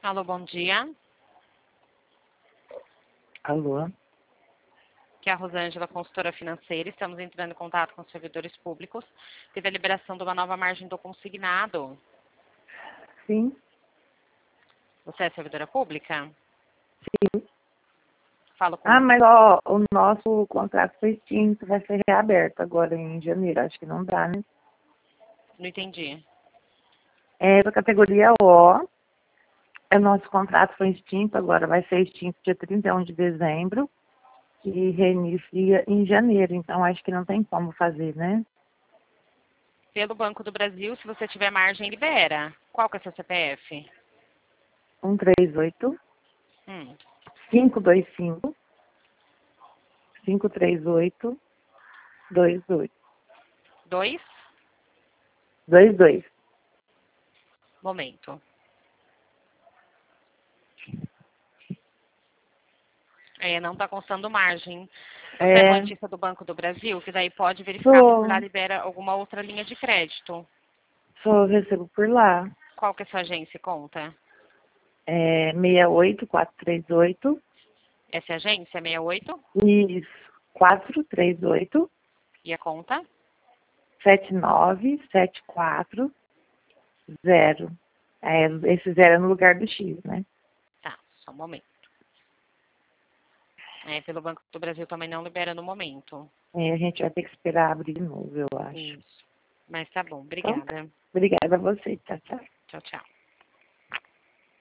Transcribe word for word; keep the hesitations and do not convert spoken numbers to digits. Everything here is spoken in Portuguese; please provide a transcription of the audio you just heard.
Alô, bom dia. Alô? Aqui é a Rosângela, consultora financeira. Estamos entrando em contato com os servidores públicos. Teve a liberação de uma nova margem do consignado. Sim, Você é servidora pública? sim. Falo com... Ah, mas ó, o nosso contrato foi extinto, vai ser reaberto agora em janeiro. Acho que não dá, né? Não entendi. É da categoria O. O nosso contrato foi extinto, agora vai ser extinto dia trinta e um de dezembro e reinicia em janeiro. Então acho que não tem como fazer, né? Pelo Banco do Brasil, se você tiver margem, libera. Qual que é seu C P F? um três oito, Hum. cinco dois cinco, cinco três oito, dois oito. Dois? dois dois. Momento. É, não está constando margem. Você é É, cotista do Banco do Brasil, que daí pode verificar se por lá sou, libera alguma outra linha de crédito. sou, recebo por lá. Qual que é a sua agência e conta? É seis oito quatro três oito. Essa é a agência, sessenta e oito? Isso, quatro três oito, E a conta? sete nove sete quatro zero. É, esse zero é no lugar do X, né? Tá, só um momento. É, pelo Banco do Brasil também não libera no momento. É, a gente vai ter que esperar abrir de novo, eu acho. Isso. Mas tá bom, Então, obrigada. obrigada a você. Tchau, tchau. Tchau, tchau.